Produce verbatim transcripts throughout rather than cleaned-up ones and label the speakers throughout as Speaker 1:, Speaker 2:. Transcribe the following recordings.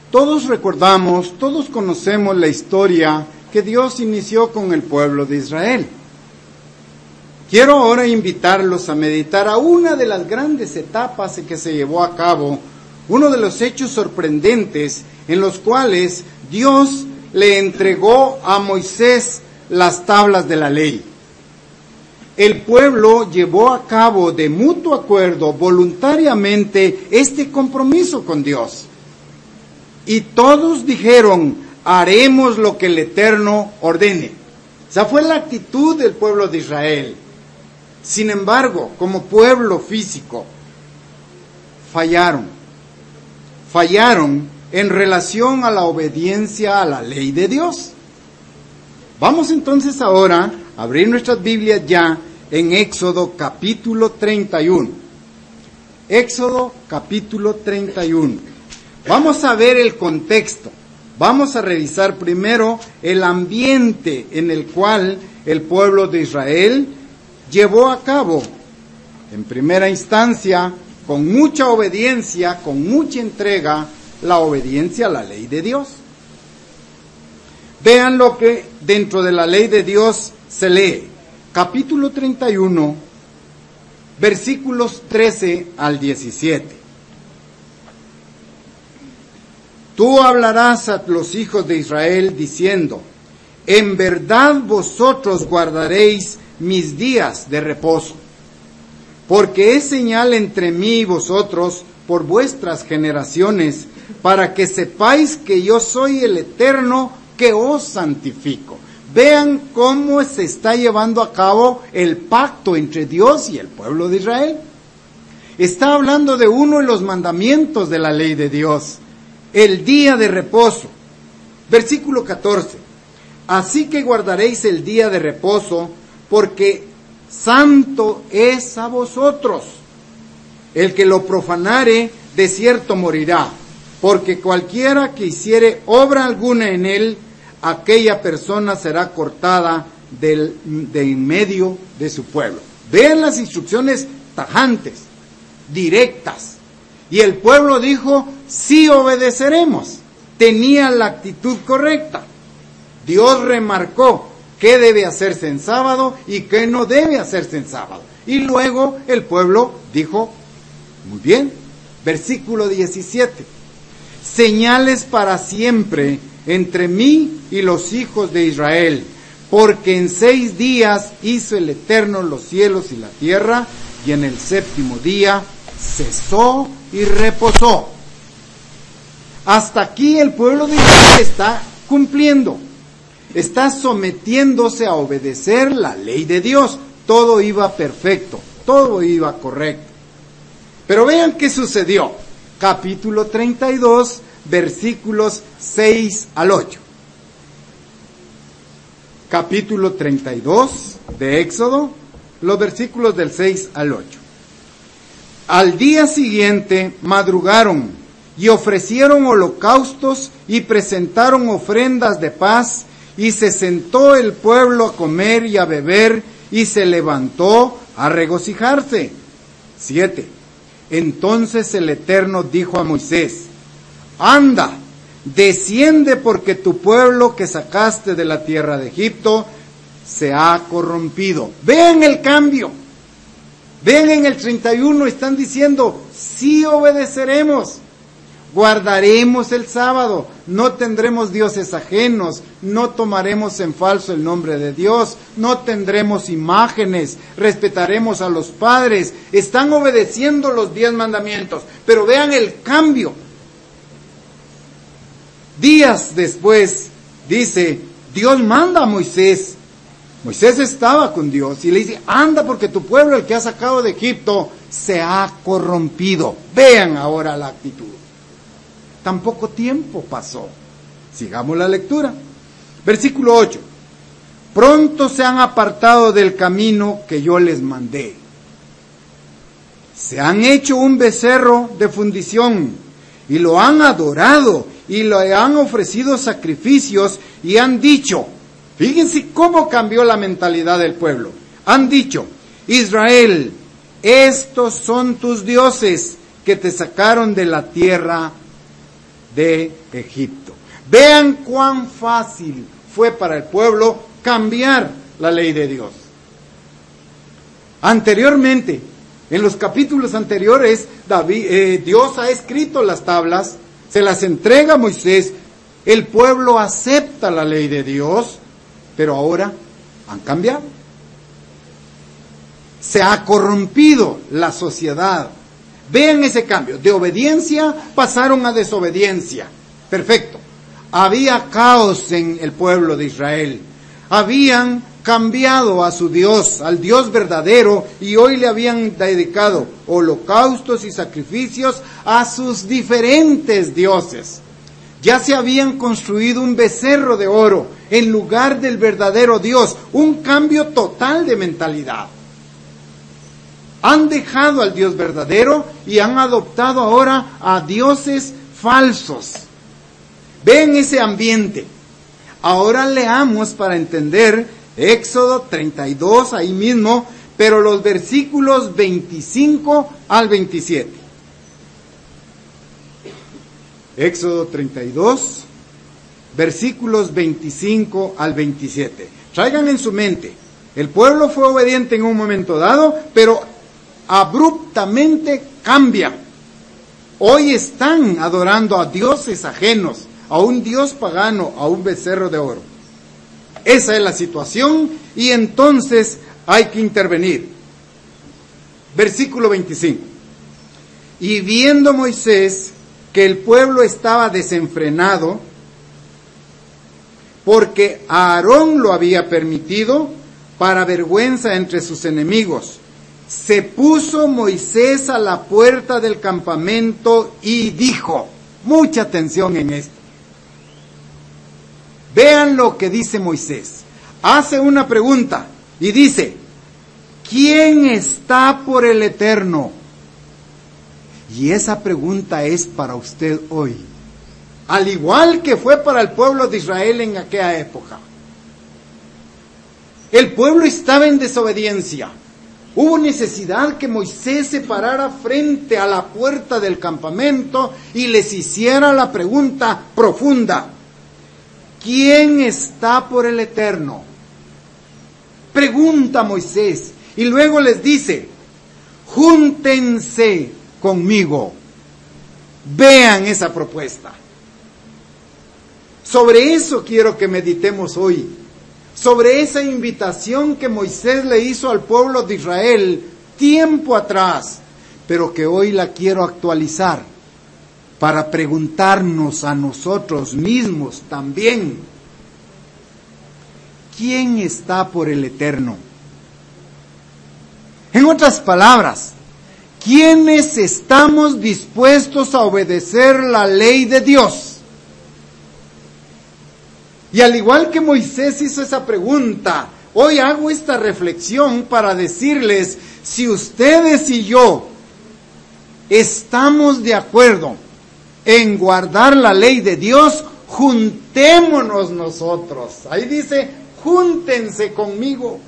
Speaker 1: Todos recordamos, todos conocemos la historia que Dios inició con el pueblo de Israel. Quiero ahora invitarlos a meditar a una de las grandes etapas en que se llevó a cabo, uno de los hechos sorprendentes en los cuales Dios le entregó a Moisés las tablas de la ley. El pueblo llevó a cabo de mutuo acuerdo, voluntariamente, este compromiso con Dios. Y todos dijeron, haremos lo que el Eterno ordene. Esa fue la actitud del pueblo de Israel. Sin embargo, como pueblo físico, fallaron. Fallaron en relación a la obediencia a la ley de Dios. Vamos entonces ahora a abrir nuestras Biblias ya en Éxodo capítulo treinta y uno. Éxodo capítulo treinta y uno. Vamos a ver el contexto. Vamos a revisar primero el ambiente en el cual el pueblo de Israel llevó a cabo, en primera instancia, con mucha obediencia, con mucha entrega, la obediencia a la ley de Dios. Vean lo que dentro de la ley de Dios se lee. Capítulo treinta y uno, versículos trece al diecisiete. Tú hablarás a los hijos de Israel diciendo, en verdad vosotros guardaréis mis días de reposo, porque es señal entre mí y vosotros por vuestras generaciones, para que sepáis que yo soy el Eterno que os santifico. Vean cómo se está llevando a cabo el pacto entre Dios y el pueblo de Israel. Está hablando de uno de los mandamientos de la ley de Dios, el día de reposo. Versículo catorce. Así que guardaréis el día de reposo, porque santo es a vosotros. El que lo profanare, de cierto morirá, porque cualquiera que hiciere obra alguna en él, aquella persona será cortada del, de en medio de su pueblo. Vean las instrucciones tajantes, directas. Y el pueblo dijo, sí obedeceremos. Tenía la actitud correcta. Dios remarcó qué debe hacerse en sábado y qué no debe hacerse en sábado. Y luego el pueblo dijo, muy bien, versículo diecisiete, señales para siempre entre mí y los hijos de Israel, porque en seis días hizo el Eterno los cielos y la tierra, y en el séptimo día cesó y reposó. Hasta aquí el pueblo de Israel está cumpliendo. Está sometiéndose a obedecer la ley de Dios. Todo iba perfecto, todo iba correcto. Pero vean qué sucedió. Capítulo treinta y dos, versículos seis al ocho. Capítulo treinta y dos de Éxodo, los versículos del seis al ocho. Al día siguiente madrugaron y ofrecieron holocaustos y presentaron ofrendas de paz, y se sentó el pueblo a comer y a beber, y se levantó a regocijarse. Siete. Entonces el Eterno dijo a Moisés, anda, desciende, porque tu pueblo que sacaste de la tierra de Egipto se ha corrompido. Vean el cambio. Vean en el treinta y uno, están diciendo, sí obedeceremos. Guardaremos el sábado, no tendremos dioses ajenos, no tomaremos en falso el nombre de Dios, no tendremos imágenes, respetaremos a los padres. Están obedeciendo los diez mandamientos, pero vean el cambio. Días después, dice, Dios manda a Moisés. Moisés estaba con Dios y le dice, anda, porque tu pueblo, el que ha sacado de Egipto, se ha corrompido. Vean ahora la actitud. Tan poco tiempo pasó. Sigamos la lectura. Versículo ocho. Pronto se han apartado del camino que yo les mandé. Se han hecho un becerro de fundición y lo han adorado y le han ofrecido sacrificios y han dicho, fíjense cómo cambió la mentalidad del pueblo. Han dicho, Israel, estos son tus dioses que te sacaron de la tierra de Egipto. Vean cuán fácil fue para el pueblo cambiar la ley de Dios. Anteriormente, en los capítulos anteriores, David, eh, Dios ha escrito las tablas, se las entrega a Moisés, el pueblo acepta la ley de Dios, pero ahora han cambiado. Se ha corrompido la sociedad. Vean ese cambio. De obediencia pasaron a desobediencia. Perfecto. Había caos en el pueblo de Israel. Habían cambiado a su Dios, al Dios verdadero, y hoy le habían dedicado holocaustos y sacrificios a sus diferentes dioses. Ya se habían construido un becerro de oro en lugar del verdadero Dios. Un cambio total de mentalidad. Han dejado al Dios verdadero y han adoptado ahora a dioses falsos. Ven ese ambiente. Ahora leamos para entender Éxodo treinta y dos, ahí mismo, pero los versículos veinticinco al veintisiete. Éxodo treinta y dos, versículos veinticinco al veintisiete. Traigan en su mente, el pueblo fue obediente en un momento dado, pero abruptamente cambia. Hoy están adorando a dioses ajenos, a un dios pagano, a un becerro de oro. Esa es la situación y entonces hay que intervenir. Versículo veinticinco. Y viendo Moisés que el pueblo estaba desenfrenado, porque Aarón lo había permitido, para vergüenza entre sus enemigos, se puso Moisés a la puerta del campamento y dijo, mucha atención en esto. Vean lo que dice Moisés. Hace una pregunta y dice, ¿quién está por el Eterno? Y esa pregunta es para usted hoy, al igual que fue para el pueblo de Israel en aquella época. El pueblo estaba en desobediencia. Hubo necesidad que Moisés se parara frente a la puerta del campamento y les hiciera la pregunta profunda. ¿Quién está por el Eterno? Pregunta Moisés y luego les dice, júntense conmigo. Vean esa propuesta. Sobre eso quiero que meditemos hoy. Sobre esa invitación que Moisés le hizo al pueblo de Israel tiempo atrás, pero que hoy la quiero actualizar para preguntarnos a nosotros mismos también, ¿quién está por el Eterno? En otras palabras, ¿quiénes estamos dispuestos a obedecer la ley de Dios? Y al igual que Moisés hizo esa pregunta, hoy hago esta reflexión para decirles, si ustedes y yo estamos de acuerdo en guardar la ley de Dios, juntémonos nosotros. Ahí dice, júntense conmigo.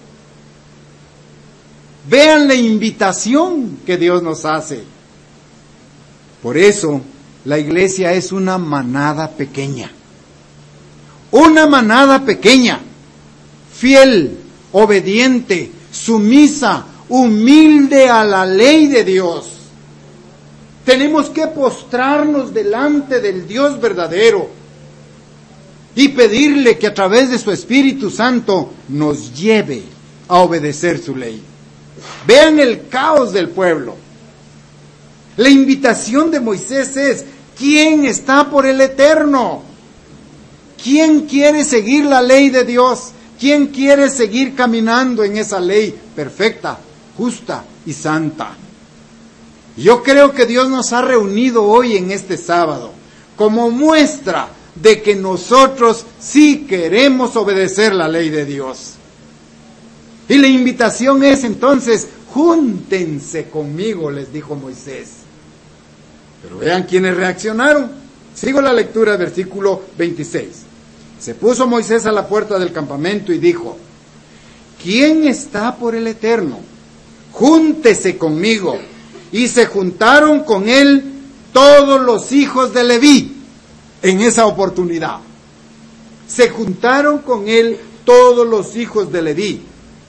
Speaker 1: Vean la invitación que Dios nos hace. Por eso, la iglesia es una manada pequeña. Una manada pequeña, fiel, obediente, sumisa, humilde a la ley de Dios. Tenemos que postrarnos delante del Dios verdadero y pedirle que a través de su Espíritu Santo nos lleve a obedecer su ley. Vean el caos del pueblo. La invitación de Moisés es, ¿quién está por el Eterno? ¿Quién quiere seguir la ley de Dios? ¿Quién quiere seguir caminando en esa ley perfecta, justa y santa? Yo creo que Dios nos ha reunido hoy en este sábado como muestra de que nosotros sí queremos obedecer la ley de Dios. Y la invitación es entonces, júntense conmigo, les dijo Moisés. Pero vean quiénes reaccionaron. Sigo la lectura del versículo veintiséis. Se puso Moisés a la puerta del campamento y dijo, ¿quién está por el Eterno? Júntese conmigo. Y se juntaron con él todos los hijos de Leví. en esa oportunidad. Se juntaron con él todos los hijos de Leví.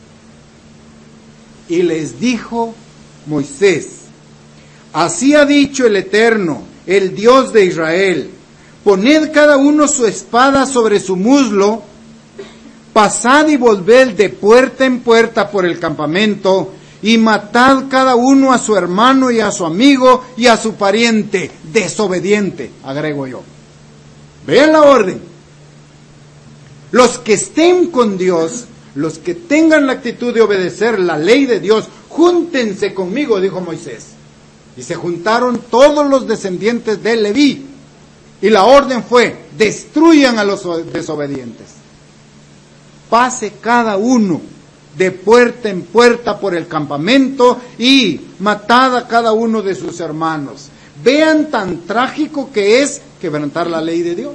Speaker 1: Y les dijo Moisés: así ha dicho el Eterno, el Dios de Israel: poned cada uno su espada sobre su muslo, pasad y volved de puerta en puerta por el campamento, y matad cada uno a su hermano y a su amigo y a su pariente desobediente, agrego yo. Vean la orden. Los que estén con Dios, los que tengan la actitud de obedecer la ley de Dios, júntense conmigo, dijo Moisés. Y se juntaron todos los descendientes de Leví. Y la orden fue: destruyan a los desobedientes. Pase cada uno de puerta en puerta por el campamento y matad a cada uno de sus hermanos. Vean tan trágico que es quebrantar la ley de Dios.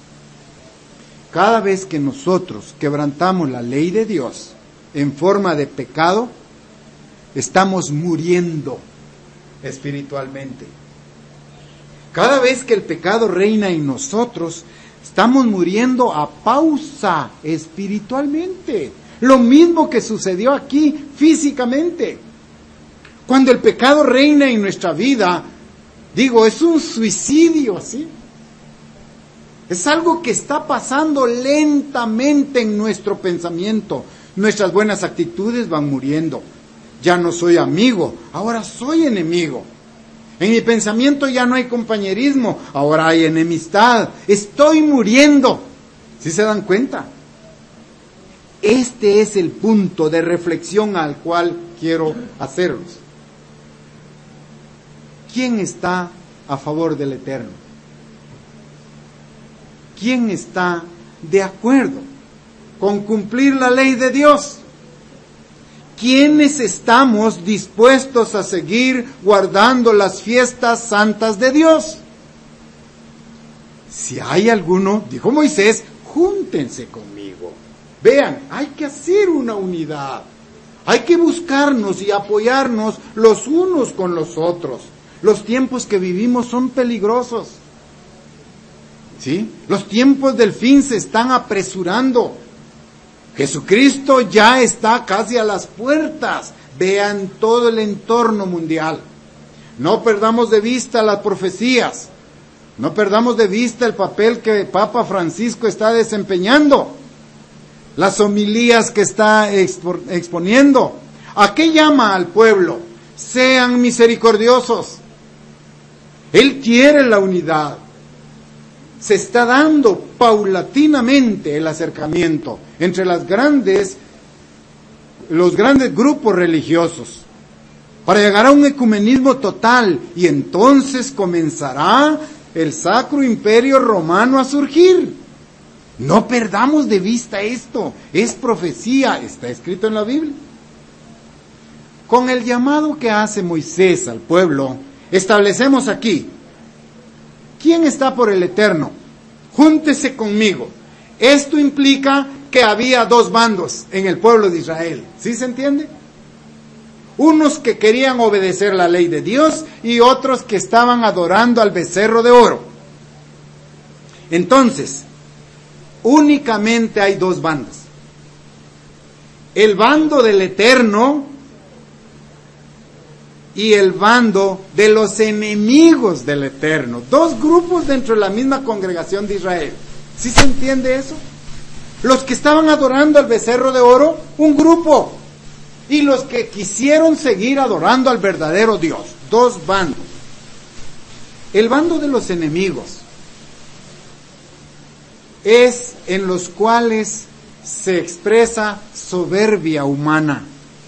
Speaker 1: Cada vez que nosotros quebrantamos la ley de Dios en forma de pecado, estamos muriendo espiritualmente. Cada vez que el pecado reina en nosotros, estamos muriendo a pausa espiritualmente. Lo mismo que sucedió aquí físicamente. Cuando el pecado reina en nuestra vida, digo, es un suicidio, ¿sí? Es algo que está pasando lentamente en nuestro pensamiento. Nuestras buenas actitudes van muriendo. Ya no soy amigo, ahora soy enemigo. En mi pensamiento ya no hay compañerismo, ahora hay enemistad. Estoy muriendo. ¿Sí se dan cuenta? Este es el punto de reflexión al cual quiero hacerlos. ¿Quién está a favor del Eterno? ¿Quién está de acuerdo con cumplir la ley de Dios? ¿Quiénes estamos dispuestos a seguir guardando las fiestas santas de Dios? Si hay alguno, dijo Moisés, júntense conmigo. Vean, hay que hacer una unidad. Hay que buscarnos y apoyarnos los unos con los otros. Los tiempos que vivimos son peligrosos. ¿Sí? Los tiempos del fin se están apresurando. Jesucristo ya está casi a las puertas. Vean todo el entorno mundial. No perdamos de vista las profecías. No perdamos de vista el papel que Papa Francisco está desempeñando. Las homilías que está expo- exponiendo. ¿A qué llama al pueblo? Sean misericordiosos. Él quiere la unidad. Se está dando paulatinamente el acercamiento entre las grandes, los grandes grupos religiosos, para llegar a un ecumenismo total, y entonces comenzará el Sacro Imperio Romano a surgir. No perdamos de vista esto, es profecía, está escrito en la Biblia. Con el llamado que hace Moisés al pueblo, establecemos aquí: ¿quién está por el Eterno? Júntese conmigo. Esto implica que había dos bandos en el pueblo de Israel. ¿Sí se entiende? Unos que querían obedecer la ley de Dios y otros que estaban adorando al becerro de oro. Entonces, únicamente hay dos bandos. El bando del Eterno y el bando de los enemigos del Eterno. Dos grupos dentro de la misma congregación de Israel. ¿Sí se entiende eso? Los que estaban adorando al becerro de oro, un grupo. Y los que quisieron seguir adorando al verdadero Dios, dos bandos. El bando de los enemigos es en los cuales se expresa soberbia humana.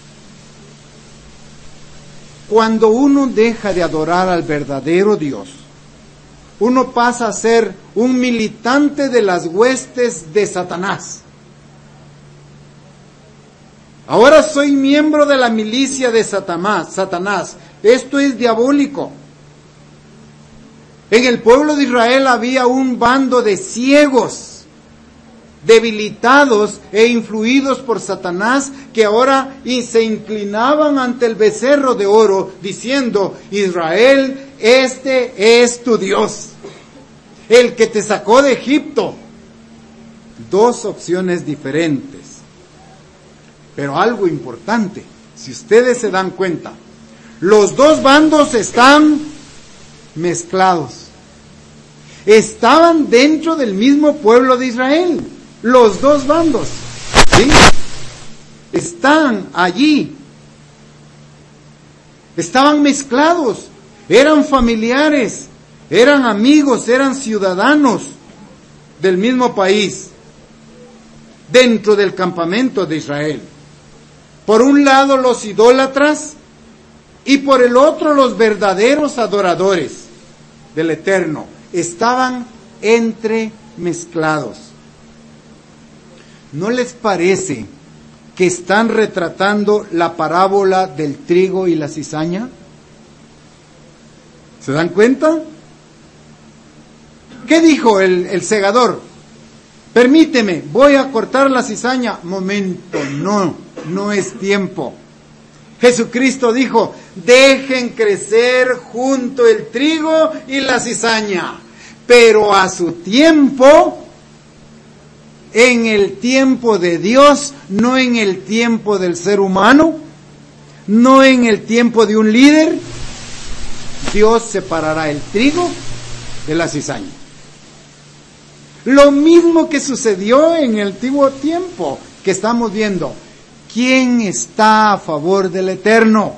Speaker 1: Cuando uno deja de adorar al verdadero Dios, uno pasa a ser un militante de las huestes de Satanás. Ahora soy miembro de la milicia de Satanás. Satanás. Esto es diabólico. En el pueblo de Israel había un bando de ciegos, debilitados e influidos por Satanás, que ahora y se inclinaban ante el becerro de oro, diciendo: Israel, este es tu Dios. el que te sacó de Egipto. Dos opciones diferentes. Pero algo importante, si ustedes se dan cuenta, los dos bandos están mezclados. Estaban dentro del mismo pueblo de Israel, los dos bandos, ¿sí? Están allí, estaban mezclados, eran familiares, eran amigos, eran ciudadanos del mismo país, dentro del campamento de Israel. Por un lado los idólatras y por el otro los verdaderos adoradores del Eterno. Estaban entremezclados. ¿No les parece que están retratando la parábola del trigo y la cizaña? ¿Se dan cuenta? ¿Qué dijo el, el segador? Permíteme, voy a cortar la cizaña. Momento, no, no es tiempo. Jesucristo dijo, dejen crecer junto el trigo y la cizaña, pero a su tiempo, en el tiempo de Dios, no en el tiempo del ser humano, no en el tiempo de un líder, Dios separará el trigo de la cizaña. Lo mismo que sucedió en el antiguo tiempo que estamos viendo. ¿Quién está a favor del Eterno?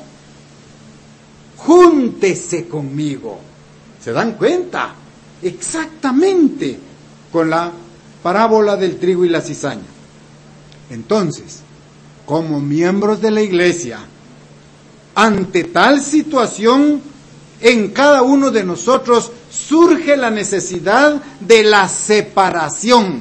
Speaker 1: Júntese conmigo. ¿Se dan cuenta? Exactamente con la parábola del trigo y la cizaña. Entonces, como miembros de la iglesia, ante tal situación, en cada uno de nosotros surge la necesidad de la separación.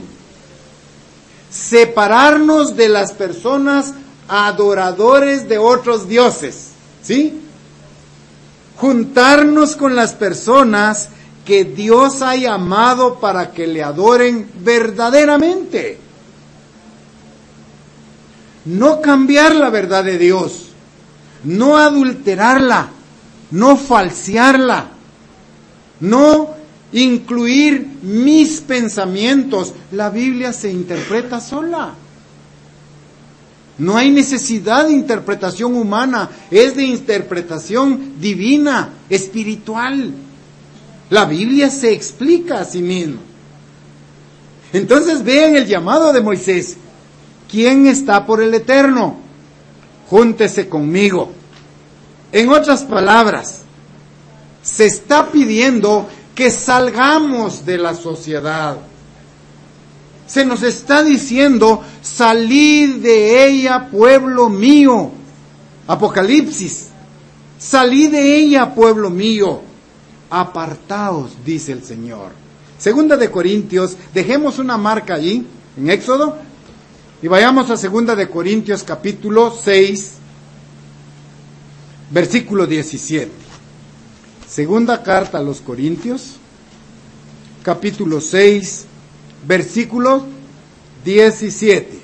Speaker 1: Separarnos de las personas adoradores de otros dioses, ¿sí? Juntarnos con las personas que Dios ha llamado para que le adoren verdaderamente. No cambiar la verdad de Dios, no adulterarla, no falsearla, no incluir mis pensamientos. La Biblia se interpreta sola. No hay necesidad de interpretación humana, es de interpretación divina, espiritual. La Biblia se explica a sí misma. Entonces vean el llamado de Moisés. ¿Quién está por el Eterno? Júntese conmigo. En otras palabras, se está pidiendo que salgamos de la sociedad. Se nos está diciendo, salid de ella, pueblo mío. Apocalipsis. Salid de ella, pueblo mío. Apartaos, dice el Señor. Segunda de Corintios, dejemos una marca allí, en Éxodo, y vayamos a Segunda de Corintios, capítulo seis, versículo diecisiete. Segunda carta a los Corintios, capítulo seis, versículo diecisiete.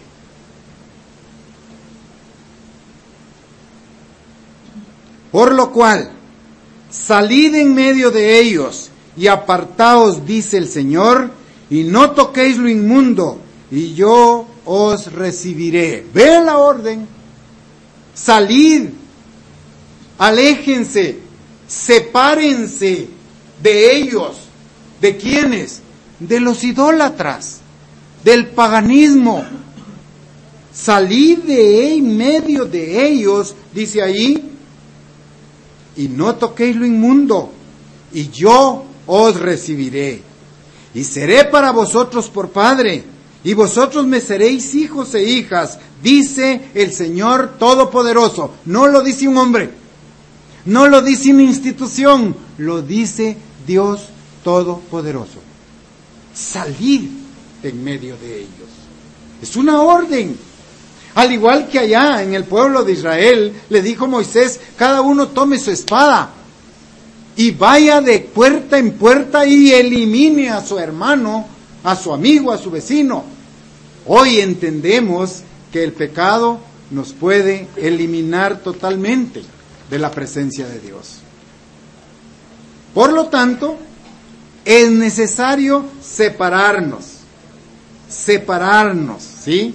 Speaker 1: Por lo cual, salid en medio de ellos y apartaos, dice el Señor, y no toquéis lo inmundo, y yo os recibiré. Vean la orden. Salid, aléjense, sepárense de ellos. ¿De quiénes? De los idólatras, del paganismo. Salid de en medio de ellos, dice ahí, y no toquéis lo inmundo, y yo os recibiré, y seré para vosotros por padre, y vosotros me seréis hijos e hijas, dice el Señor Todopoderoso. No lo dice un hombre, no lo dice una institución, lo dice Dios Todopoderoso. Salid en medio de ellos. Es una orden. Al igual que allá en el pueblo de Israel, le dijo Moisés, cada uno tome su espada y vaya de puerta en puerta y elimine a su hermano, a su amigo, a su vecino. Hoy entendemos que el pecado nos puede eliminar totalmente de la presencia de Dios. Por lo tanto, es necesario separarnos, separarnos, ¿sí?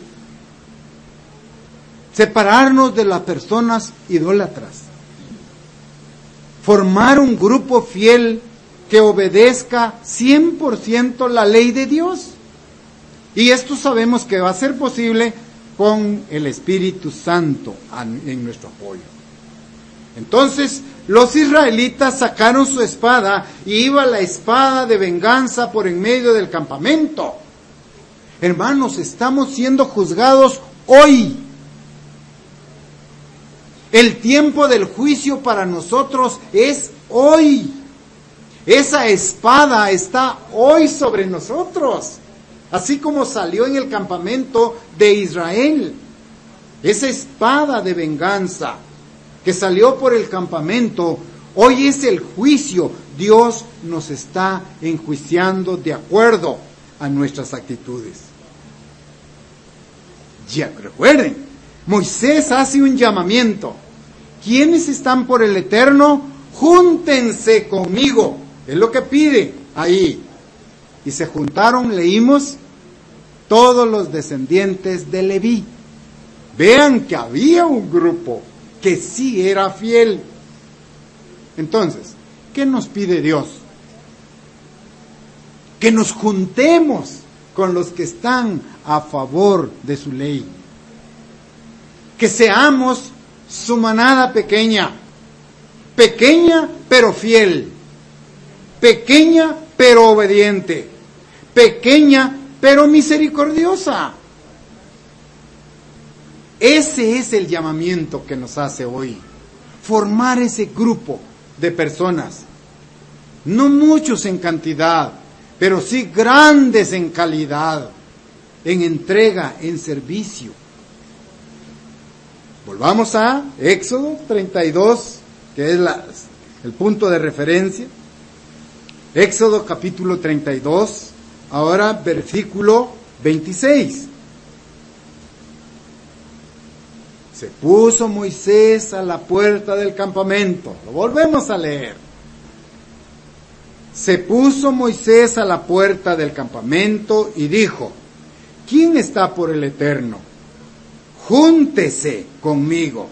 Speaker 1: Separarnos de las personas idólatras. Formar un grupo fiel que obedezca cien por ciento la ley de Dios. Y esto sabemos que va a ser posible con el Espíritu Santo en nuestro apoyo. Entonces, los israelitas sacaron su espada y iba la espada de venganza por en medio del campamento. Hermanos, estamos siendo juzgados hoy. El tiempo del juicio para nosotros es hoy. Esa espada está hoy sobre nosotros, así como salió en el campamento de Israel. Esa espada de venganza que salió por el campamento, hoy es el juicio. Dios nos está enjuiciando de acuerdo a nuestras actitudes. Ya recuerden, Moisés hace un llamamiento. ¿Quiénes están por el Eterno? Júntense conmigo. Es lo que pide ahí. Y se juntaron, leímos, todos los descendientes de Leví. Vean que había un grupo que sí era fiel. Entonces, ¿qué nos pide Dios? Que nos juntemos con los que están a favor de su ley. Que seamos su manada pequeña, pequeña pero fiel, pequeña pero obediente, pequeña pero misericordiosa. Ese es el llamamiento que nos hace hoy, formar ese grupo de personas, no muchos en cantidad, pero sí grandes en calidad, en entrega, en servicio. Volvamos a Éxodo treinta y dos, que es la, el punto de referencia. Éxodo capítulo treinta y dos, ahora versículo veintiséis. Se puso Moisés a la puerta del campamento. Lo volvemos a leer. Se puso Moisés a la puerta del campamento y dijo: ¿quién está por el Eterno? Júntese conmigo.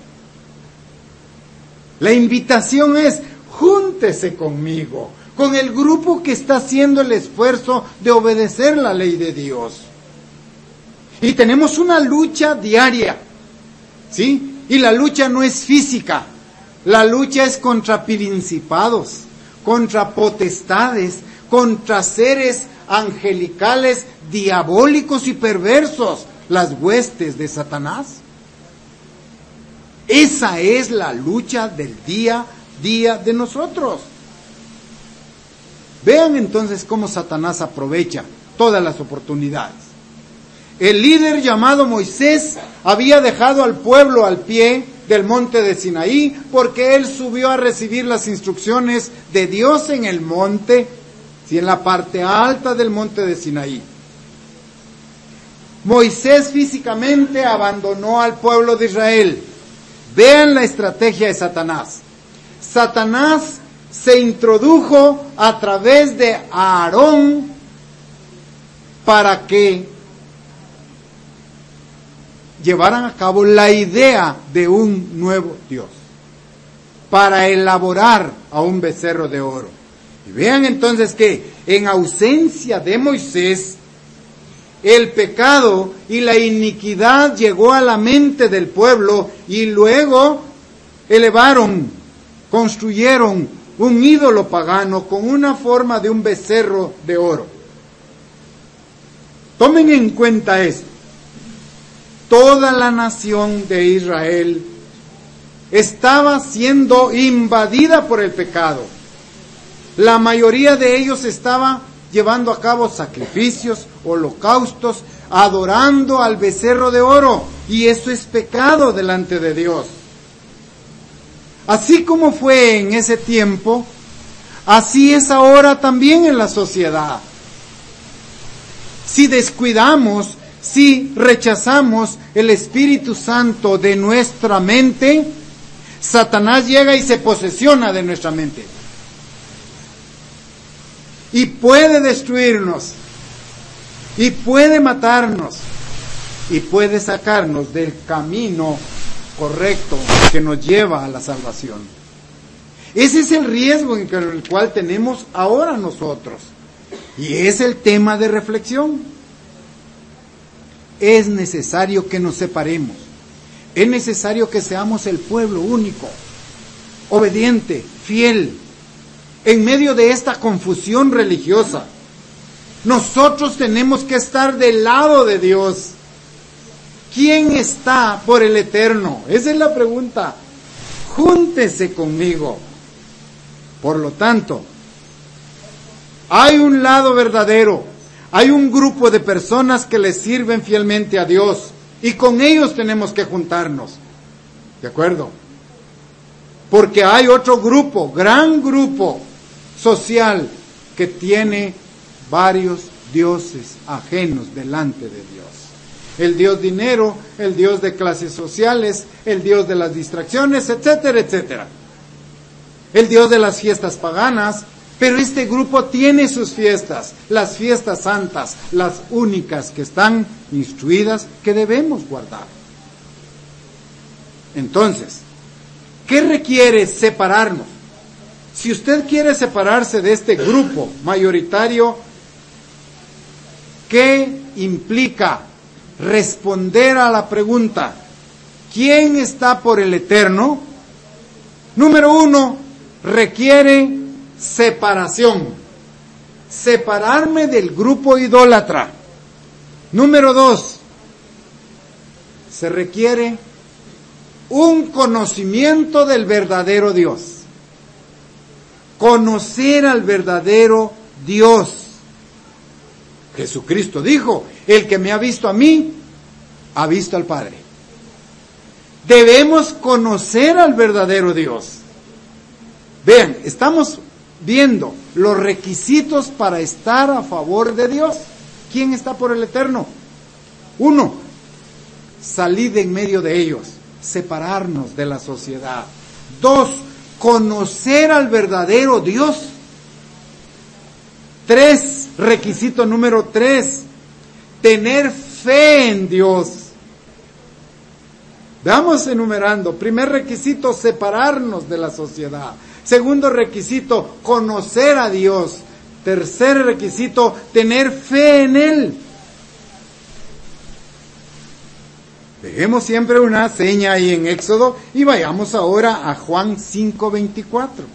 Speaker 1: La invitación es: júntese conmigo, con el grupo que está haciendo el esfuerzo de obedecer la ley de Dios. Y tenemos una lucha diaria, ¿sí? Y la lucha no es física, la lucha es contra principados, contra potestades, contra seres angelicales, diabólicos y perversos, las huestes de Satanás. Esa es la lucha del día a día de nosotros. Vean entonces cómo Satanás aprovecha todas las oportunidades. El líder llamado Moisés había dejado al pueblo al pie del monte de Sinaí porque él subió a recibir las instrucciones de Dios en el monte, sí, en la parte alta del monte de Sinaí. Moisés físicamente abandonó al pueblo de Israel. Vean la estrategia de Satanás. Satanás se introdujo a través de Aarón para que llevaran a cabo la idea de un nuevo Dios, para elaborar a un becerro de oro. Y vean entonces que en ausencia de Moisés, el pecado y la iniquidad llegó a la mente del pueblo y luego elevaron, construyeron un ídolo pagano con una forma de un becerro de oro. Tomen en cuenta esto. Toda la nación de Israel estaba siendo invadida por el pecado. La mayoría de ellos estaba llevando a cabo sacrificios, holocaustos, adorando al becerro de oro, y eso es pecado delante de Dios. Así como fue en ese tiempo, así es ahora también en la sociedad. Si descuidamos, si rechazamos el Espíritu Santo de nuestra mente, Satanás llega y se posesiona de nuestra mente. y puede destruirnos, y puede matarnos, y puede sacarnos del camino correcto que nos lleva a la salvación. Ese es el riesgo en el cual tenemos ahora nosotros, y es el tema de reflexión. Es necesario que nos separemos, es necesario que seamos el pueblo único, obediente, fiel, en medio de esta confusión religiosa. Nosotros tenemos que estar del lado de Dios. ¿Quién está por el eterno? Esa es la pregunta. Júntese conmigo. Por lo tanto, hay un lado verdadero, hay un grupo de personas que le sirven fielmente a Dios, y con ellos tenemos que juntarnos. ¿De acuerdo? Porque hay otro grupo, gran grupo social, que tiene varios dioses ajenos delante de Dios. El Dios dinero, el Dios de clases sociales, el Dios de las distracciones, etcétera, etcétera. El Dios de las fiestas paganas, pero este grupo tiene sus fiestas, las fiestas santas, las únicas que están instruidas, que debemos guardar. Entonces, ¿qué requiere separarnos? Si usted quiere separarse de este grupo mayoritario, ¿qué implica responder a la pregunta, ¿quién está por el eterno? Número uno, requiere separación. Separarme del grupo idólatra. Número dos, se requiere un conocimiento del verdadero Dios. Conocer al verdadero Dios. Jesucristo dijo, el que me ha visto a mí, ha visto al Padre. Debemos conocer al verdadero Dios. Vean, estamos viendo los requisitos para estar a favor de Dios. ¿Quién está por el eterno? Uno, salir de en medio de ellos, separarnos de la sociedad. Dos, conocer al verdadero Dios. Tres, requisito número tres, tener fe en Dios. Vamos enumerando. Primer requisito, separarnos de la sociedad. Segundo requisito, conocer a Dios. Tercer requisito, tener fe en Él. Dejemos siempre una seña ahí en Éxodo y vayamos ahora a Juan cinco veinticuatro.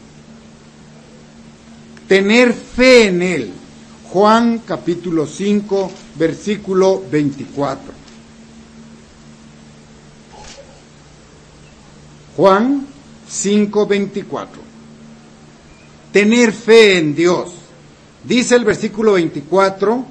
Speaker 1: Tener fe en Él. Juan capítulo cinco, versículo veinticuatro. Juan cinco veinticuatro. Tener fe en Dios. Dice el versículo veinticuatro,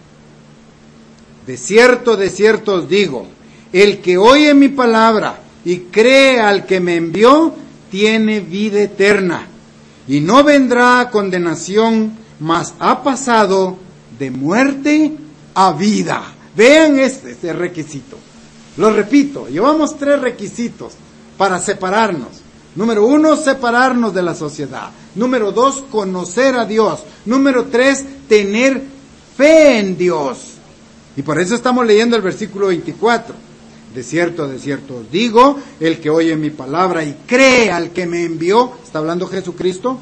Speaker 1: de cierto, de cierto os digo, el que oye mi palabra y cree al que me envió, tiene vida eterna, y no vendrá a condenación, mas ha pasado de muerte a vida. Vean este, este requisito. Lo repito, llevamos tres requisitos para separarnos. Número uno, separarnos de la sociedad. Número dos, conocer a Dios. Número tres, tener fe en Dios. Y por eso estamos leyendo el versículo veinticuatro. De cierto, de cierto os digo, el que oye mi palabra y cree al que me envió, está hablando Jesucristo,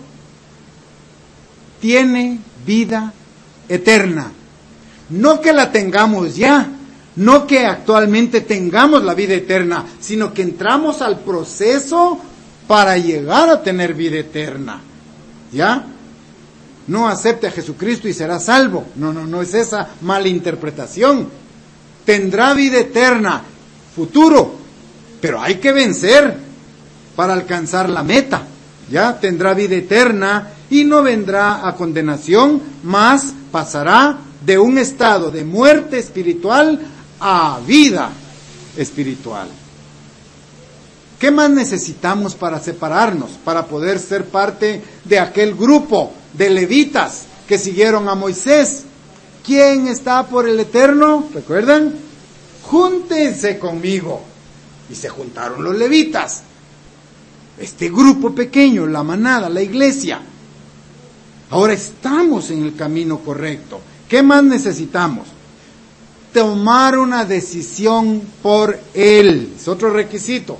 Speaker 1: tiene vida eterna. No que la tengamos ya, no que actualmente tengamos la vida eterna, sino que entramos al proceso para llegar a tener vida eterna. ¿Ya? No acepte a Jesucristo y será salvo. No, no, no es esa mala interpretación. Tendrá vida eterna, futuro, pero hay que vencer para alcanzar la meta. Ya tendrá vida eterna y no vendrá a condenación, mas pasará de un estado de muerte espiritual a vida espiritual. ¿Qué más necesitamos para separarnos, para poder ser parte de aquel grupo de levitas que siguieron a Moisés? ¿Quién está por el eterno? ¿Recuerdan? Júntense conmigo. Y se juntaron los levitas. Este grupo pequeño, la manada, la iglesia. Ahora estamos en el camino correcto. ¿Qué más necesitamos? Tomar una decisión por Él. Es otro requisito.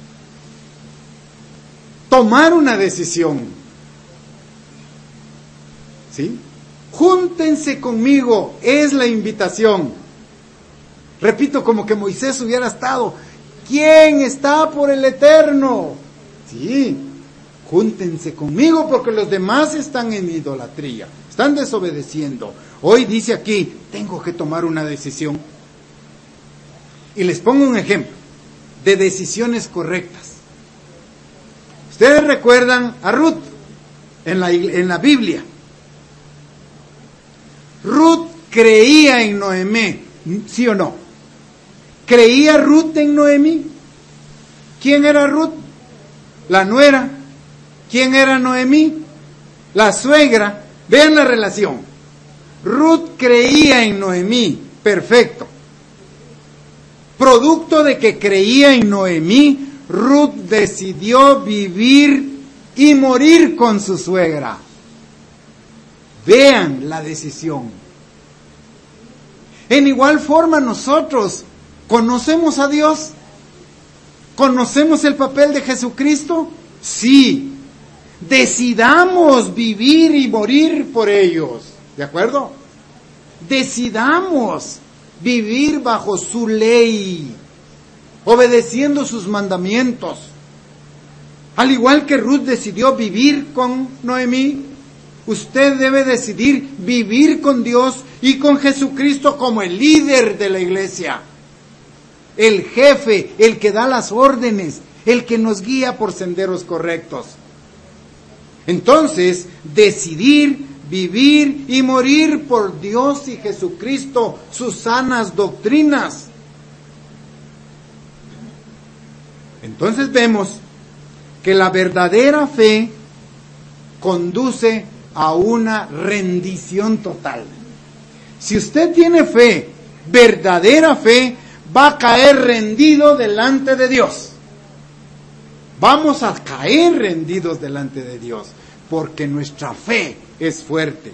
Speaker 1: Tomar una decisión. ¿Sí? Júntense conmigo, es la invitación. Repito, como que Moisés hubiera estado. ¿Quién está por el Eterno? Sí, júntense conmigo porque los demás están en idolatría, están desobedeciendo. Hoy dice aquí, tengo que tomar una decisión. Y les pongo un ejemplo de decisiones correctas. Ustedes recuerdan a Ruth en la, en la Biblia. Ruth creía en Noemí, ¿sí o no? ¿Creía Ruth en Noemí? ¿Quién era Ruth? La nuera. ¿Quién era Noemí? La suegra. Vean la relación. Ruth creía en Noemí. Perfecto. Producto de que creía en Noemí, Ruth decidió vivir y morir con su suegra. Vean la decisión. En igual forma nosotros conocemos a Dios. ¿Conocemos el papel de Jesucristo? Sí. Decidamos vivir y morir por ellos. ¿De acuerdo? Decidamos vivir bajo su ley, obedeciendo sus mandamientos. Al igual que Ruth decidió vivir con Noemí, usted debe decidir vivir con Dios y con Jesucristo como el líder de la iglesia. El jefe, el que da las órdenes, el que nos guía por senderos correctos. Entonces, decidir, vivir y morir por Dios y Jesucristo, sus sanas doctrinas. Entonces vemos que la verdadera fe conduce a una rendición total. Si usted tiene fe, verdadera fe, va a caer rendido delante de Dios. Vamos a caer rendidos delante de Dios, porque nuestra fe es fuerte.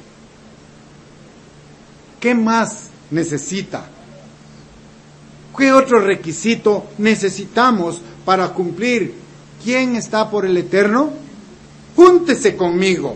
Speaker 1: ¿Qué más necesita? ¿Qué otro requisito necesitamos para cumplir? ¿Quién está por el Eterno? Júntese conmigo.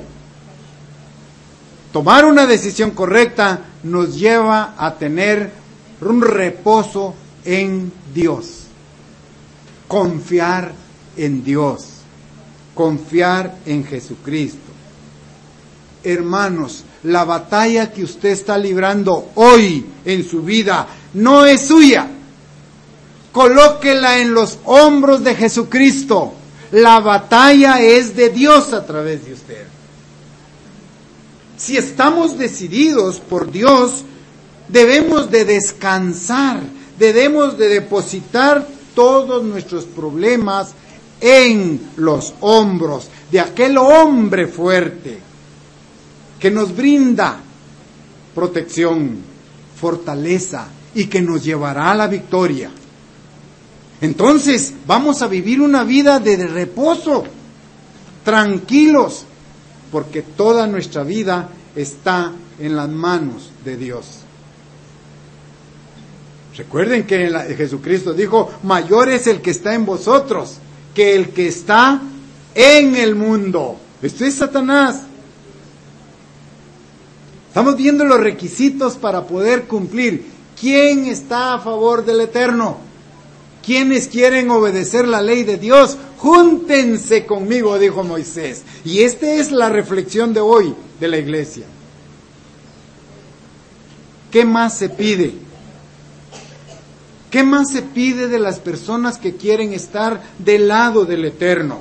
Speaker 1: Tomar una decisión correcta nos lleva a tener un reposo en Dios. Confiar en Dios. Confiar en Jesucristo. Hermanos, la batalla que usted está librando hoy en su vida no es suya. Colóquela en los hombros de Jesucristo. La batalla es de Dios a través de usted. Si estamos decididos por Dios, debemos de descansar, debemos de depositar todos nuestros problemas en los hombros de aquel hombre fuerte que nos brinda protección, fortaleza y que nos llevará a la victoria. Entonces vamos a vivir una vida de reposo, tranquilos, porque toda nuestra vida está en las manos de Dios. Recuerden que Jesucristo dijo, mayor es el que está en vosotros que el que está en el mundo. Esto es Satanás. Estamos viendo los requisitos para poder cumplir. ¿Quién está a favor del Eterno? ¿Quiénes quieren obedecer la ley de Dios? Júntense conmigo, dijo Moisés. Y esta es la reflexión de hoy de la iglesia. ¿Qué más se pide? ¿Qué más se pide de las personas que quieren estar del lado del Eterno?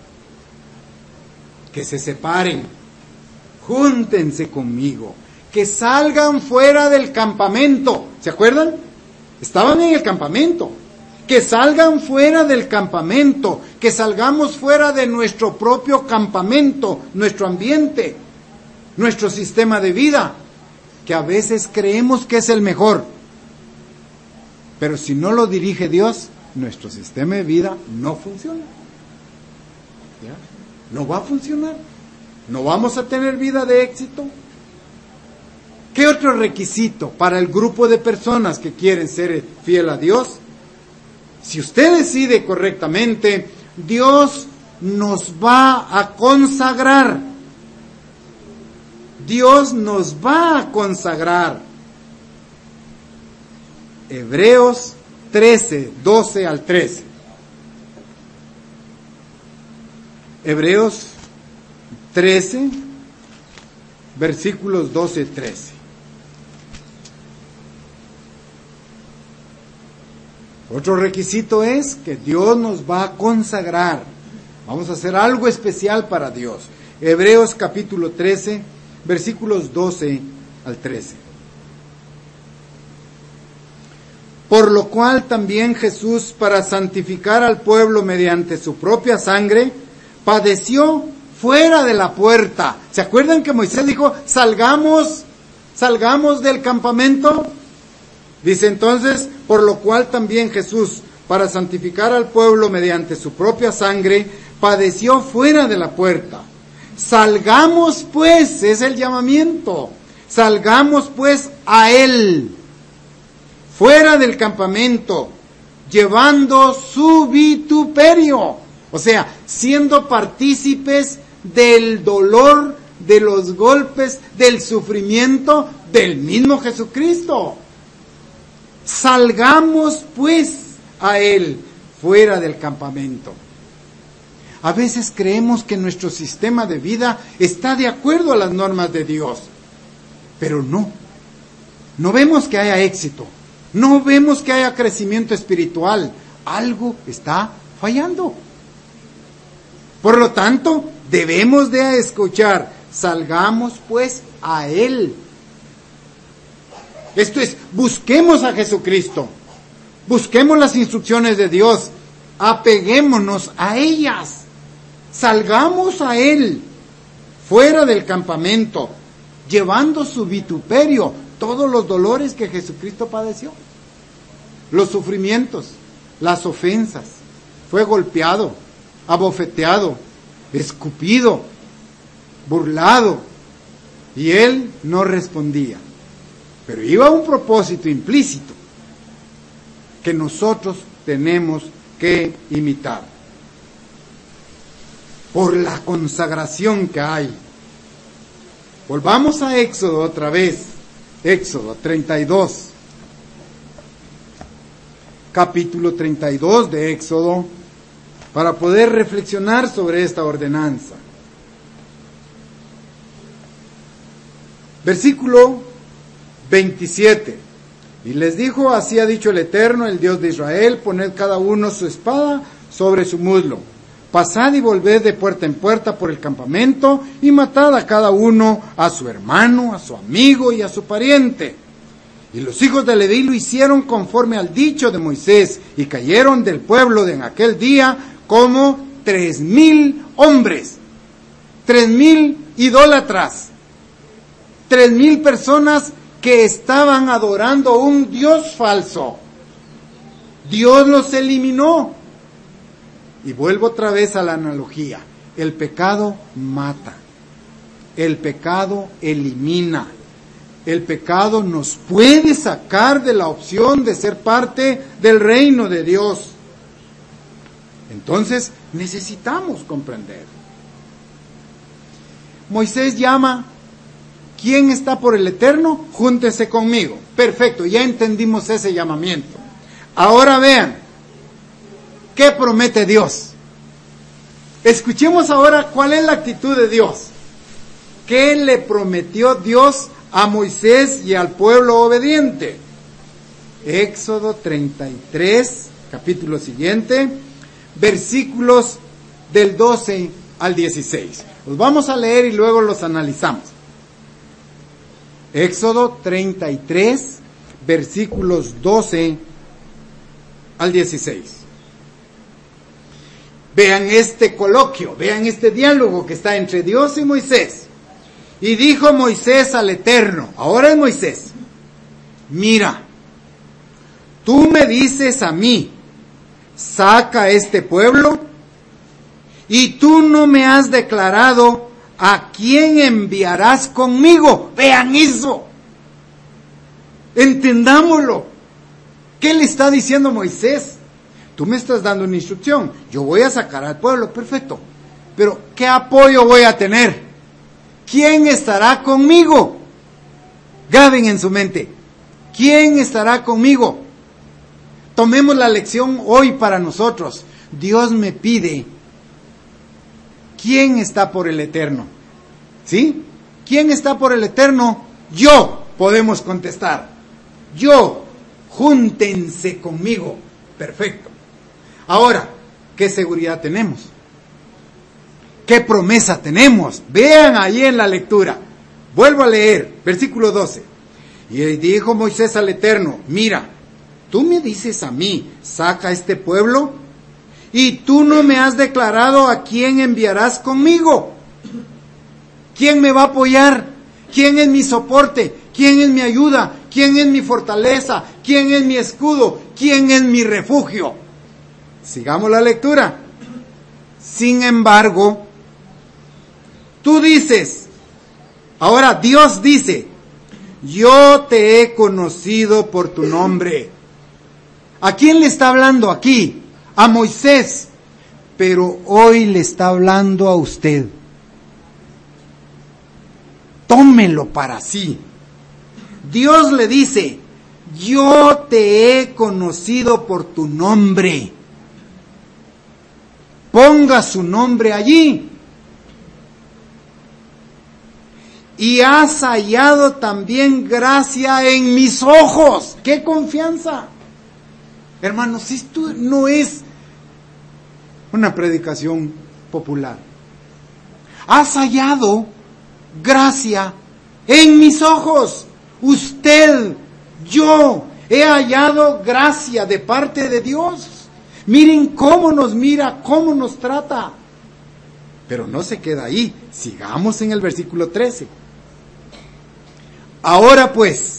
Speaker 1: Que se separen, júntense conmigo, que salgan fuera del campamento. ¿Se acuerdan? Estaban en el campamento. Que salgan fuera del campamento, que salgamos fuera de nuestro propio campamento, nuestro ambiente, nuestro sistema de vida, que a veces creemos que es el mejor. Pero si no lo dirige Dios, nuestro sistema de vida no funciona. ¿Ya? No va a funcionar. ¿no vamos a tener vida de éxito? ¿Qué otro requisito para el grupo de personas que quieren ser fiel a Dios? Si usted decide correctamente, Dios nos va a consagrar. Dios nos va a consagrar. Hebreos trece, doce al trece. Hebreos trece, versículos doce, trece. Otro requisito es que Dios nos va a consagrar. Vamos a hacer algo especial para Dios. Hebreos capítulo trece, versículos doce al trece. Por lo cual también Jesús, para santificar al pueblo mediante su propia sangre, padeció fuera de la puerta. ¿Se acuerdan que Moisés dijo, salgamos, salgamos del campamento? Dice entonces, por lo cual también Jesús, para santificar al pueblo mediante su propia sangre, padeció fuera de la puerta. Salgamos pues, es el llamamiento, salgamos pues a Él, fuera del campamento, llevando su vituperio. O sea, siendo partícipes del dolor, de los golpes, del sufrimiento del mismo Jesucristo. Salgamos pues a Él fuera del campamento. A veces creemos que nuestro sistema de vida está de acuerdo a las normas de Dios, pero no. No vemos que haya éxito, no vemos que haya crecimiento espiritual. Algo está fallando. Por lo tanto, debemos de escuchar, salgamos pues a Él. Esto es, busquemos a Jesucristo, busquemos las instrucciones de Dios, apeguémonos a ellas, salgamos a Él, fuera del campamento, llevando su vituperio, todos los dolores que Jesucristo padeció, los sufrimientos, las ofensas, fue golpeado, abofeteado, escupido, burlado, y Él no respondía. Pero iba a un propósito implícito que nosotros tenemos que imitar. Por la consagración que hay. Volvamos a Éxodo otra vez. Éxodo treinta y dos. Capítulo treinta y dos de Éxodo, para poder reflexionar sobre esta ordenanza. Versículo veintisiete. Y les dijo, así ha dicho el Eterno, el Dios de Israel, poned cada uno su espada sobre su muslo. Pasad y volved de puerta en puerta por el campamento, y matad a cada uno a su hermano, a su amigo y a su pariente. Y los hijos de Leví lo hicieron conforme al dicho de Moisés, y cayeron del pueblo de en aquel día como tres mil hombres, tres mil idólatras, tres mil personas que estaban adorando un Dios falso. Dios los eliminó. Y vuelvo otra vez a la analogía. El pecado mata. El pecado elimina. El pecado nos puede sacar de la opción de ser parte del reino de Dios. Entonces necesitamos comprender. Moisés llama, ¿quién está por el Eterno? Júntese conmigo. Perfecto, ya entendimos ese llamamiento. Ahora vean, ¿qué promete Dios? Escuchemos ahora cuál es la actitud de Dios. ¿Qué le prometió Dios a Moisés y al pueblo obediente? Éxodo treinta y tres, capítulo siguiente, versículos del doce al dieciséis. Los vamos a leer y luego los analizamos. Éxodo treinta y tres, versículos doce al dieciséis. Vean este coloquio, vean este diálogo que está entre Dios y Moisés. Y dijo Moisés al Eterno, ahora es Moisés, mira, tú me dices a mí, saca este pueblo, y tú no me has declarado ¿a quién enviarás conmigo? Vean eso. Entendámoslo. ¿Qué le está diciendo Moisés? Tú me estás dando una instrucción. Yo voy a sacar al pueblo, perfecto. Pero, ¿qué apoyo voy a tener? ¿Quién estará conmigo? Graben en su mente. ¿Quién estará conmigo? Tomemos la lección hoy para nosotros. Dios me pide, ¿quién está por el Eterno? ¿Sí? ¿Quién está por el Eterno? Yo, podemos contestar. Yo, júntense conmigo. Perfecto. Ahora, ¿qué seguridad tenemos? ¿Qué promesa tenemos? Vean ahí en la lectura. Vuelvo a leer, versículo doce. Y dijo Moisés al Eterno, mira, tú me dices a mí, saca a este pueblo, y tú no me has declarado a quién enviarás conmigo. ¿Quién me va a apoyar? ¿Quién es mi soporte? ¿Quién es mi ayuda? ¿Quién es mi fortaleza? ¿Quién es mi escudo? ¿Quién es mi refugio? Sigamos la lectura. Sin embargo, tú dices, ahora Dios dice, yo te he conocido por tu nombre. ¿A quién le está hablando aquí? A Moisés. Pero hoy le está hablando a usted. Tómelo para sí. Dios le dice, yo te he conocido por tu nombre. Ponga su nombre allí. Y has hallado también gracia en mis ojos. ¡Qué confianza! Hermanos, esto no es una predicación popular. Has hallado gracia en mis ojos. Usted, yo, he hallado gracia de parte de Dios. Miren cómo nos mira, cómo nos trata. Pero no se queda ahí. Sigamos en el versículo trece. Ahora pues,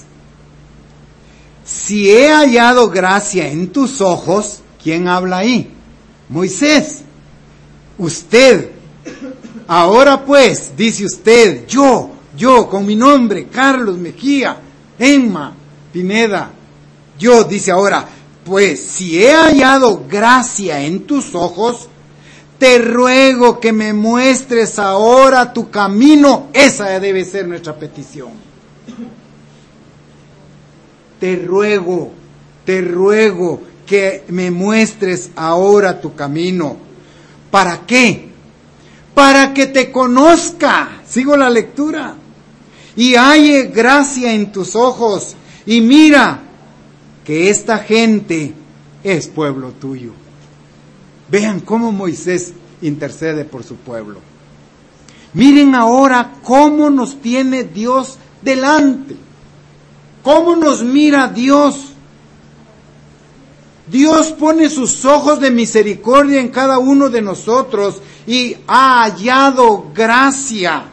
Speaker 1: si he hallado gracia en tus ojos, ¿quién habla ahí? Moisés. Usted. Ahora pues, dice usted, yo, yo, con mi nombre, Carlos Mejía, Emma Pineda. Yo, dice ahora, pues si he hallado gracia en tus ojos, te ruego que me muestres ahora tu camino. Esa debe ser nuestra petición. Te ruego, te ruego que me muestres ahora tu camino. ¿Para qué? Para que te conozca. Sigo la lectura. Y halle gracia en tus ojos. Y mira que esta gente es pueblo tuyo. Vean cómo Moisés intercede por su pueblo. Miren ahora cómo nos tiene Dios delante. ¿Cómo nos mira Dios? Dios pone sus ojos de misericordia en cada uno de nosotros y ha hallado gracia.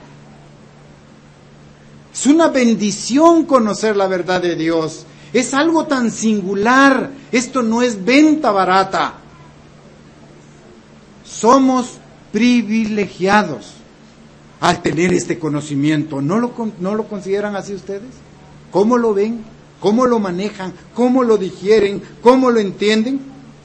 Speaker 1: Es una bendición conocer la verdad de Dios. Es algo tan singular. Esto no es venta barata. Somos privilegiados al tener este conocimiento. ¿No lo, no lo consideran así ustedes? ¿Cómo lo ven? ¿Cómo lo manejan? ¿Cómo lo digieren? ¿Cómo lo entienden?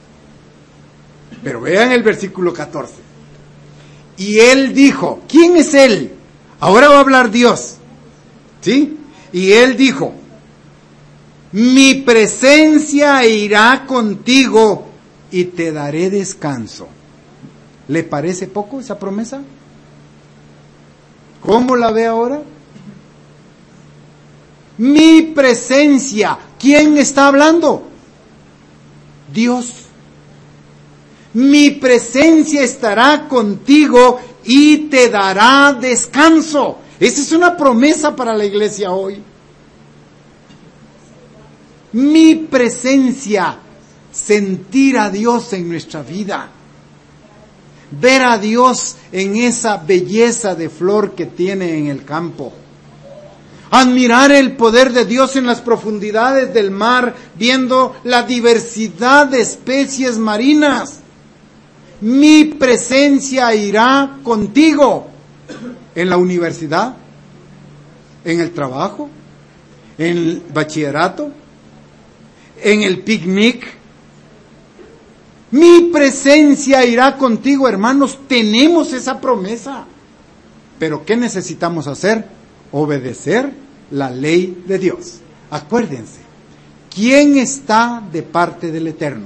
Speaker 1: Pero vean el versículo catorce. Y él dijo, ¿quién es él? Ahora va a hablar Dios. ¿Sí? Y él dijo, mi presencia irá contigo y te daré descanso. ¿Le parece poco esa promesa? ¿Cómo la ve ahora? Mi presencia. ¿Quién está hablando? Dios. Mi presencia estará contigo y te dará descanso. Esa es una promesa para la iglesia hoy. Mi presencia. Sentir a Dios en nuestra vida. Ver a Dios en esa belleza de flor que tiene en el campo. Admirar el poder de Dios en las profundidades del mar, viendo la diversidad de especies marinas. Mi presencia irá contigo. ¿En la universidad? ¿En el trabajo? ¿En el bachillerato? ¿En el picnic? Mi presencia irá contigo, hermanos. Tenemos esa promesa. Pero ¿qué necesitamos hacer? Obedecer la ley de Dios. Acuérdense, ¿quién está de parte del Eterno?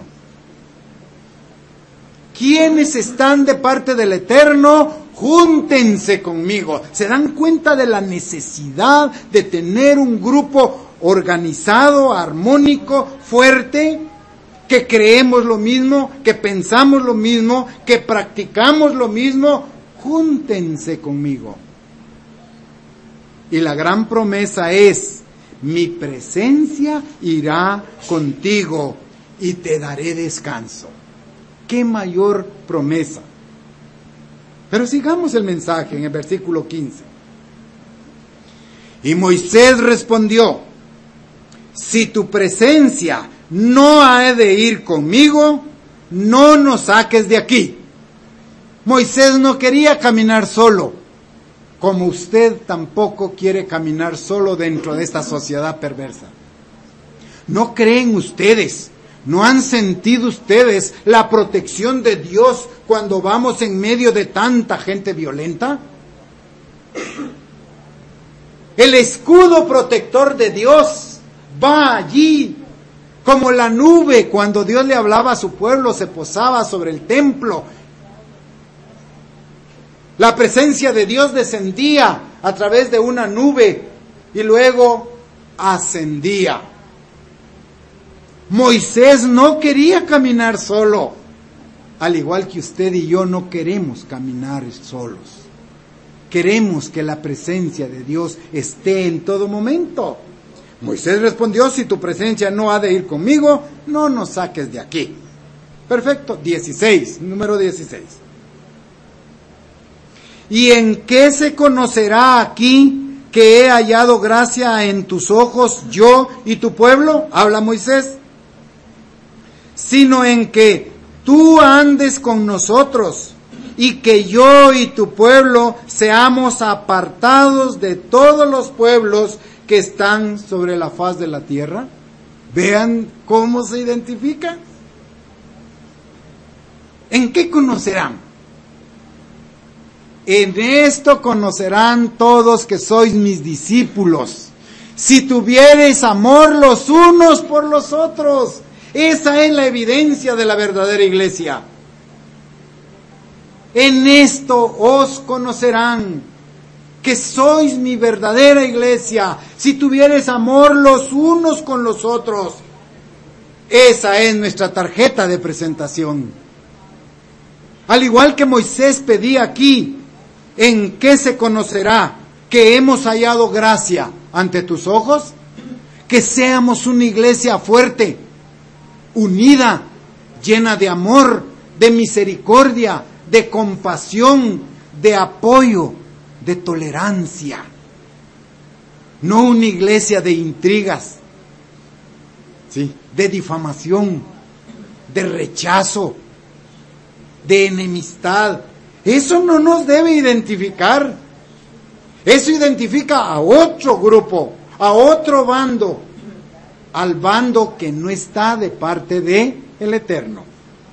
Speaker 1: ¿Quiénes están de parte del Eterno? Júntense conmigo. ¿Se dan cuenta de la necesidad de tener un grupo organizado, armónico, fuerte? Que creemos lo mismo, que pensamos lo mismo, que practicamos lo mismo. Júntense conmigo. Y la gran promesa es: mi presencia irá contigo y te daré descanso. ¡Qué mayor promesa! Pero sigamos el mensaje en el versículo quince. Y Moisés respondió: si tu presencia no ha de ir conmigo, no nos saques de aquí. Moisés no quería caminar solo, como usted tampoco quiere caminar solo dentro de esta sociedad perversa. ¿No creen ustedes, no han sentido ustedes la protección de Dios cuando vamos en medio de tanta gente violenta? El escudo protector de Dios va allí, como la nube cuando Dios le hablaba a su pueblo, se posaba sobre el templo. La presencia de Dios descendía a través de una nube y luego ascendía. Moisés no quería caminar solo, al igual que usted y yo no queremos caminar solos. Queremos que la presencia de Dios esté en todo momento. Moisés respondió: si tu presencia no ha de ir conmigo, no nos saques de aquí. Perfecto, dieciséis, número dieciséis. ¿Y en qué se conocerá aquí que he hallado gracia en tus ojos, yo y tu pueblo? Habla Moisés. Sino en que tú andes con nosotros y que yo y tu pueblo seamos apartados de todos los pueblos que están sobre la faz de la tierra. Vean cómo se identifica. ¿En qué conocerán? En esto conocerán todos que sois mis discípulos, si tuviereis amor los unos por los otros. Esa es la evidencia de la verdadera iglesia. En esto os conocerán que sois mi verdadera iglesia, si tuviereis amor los unos con los otros. Esa es nuestra tarjeta de presentación. Al igual que Moisés pedía aquí: ¿en qué se conocerá que hemos hallado gracia ante tus ojos? Que seamos una iglesia fuerte, unida, llena de amor, de misericordia, de compasión, de apoyo, de tolerancia. No una iglesia de intrigas, ¿sí?, de difamación, de rechazo, de enemistad. Eso no nos debe identificar. Eso identifica a otro grupo, a otro bando, al bando que no está de parte de el Eterno.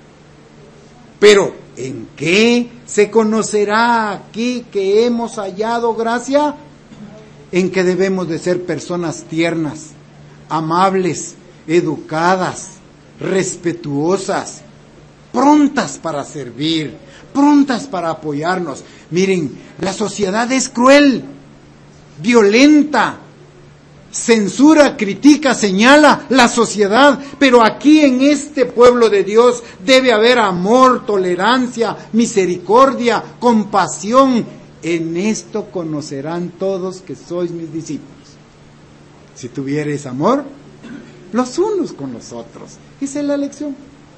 Speaker 1: Pero, ¿en qué se conocerá aquí que hemos hallado gracia? En que debemos de ser personas tiernas, amables, educadas, respetuosas, prontas para servir, prontas para apoyarnos. Miren, la sociedad es cruel, violenta, censura, critica, señala la sociedad, pero aquí en este pueblo de Dios debe haber amor, tolerancia, misericordia, compasión. En esto conocerán todos que sois mis discípulos, si tuviereis amor los unos con los otros. Esa es la lección.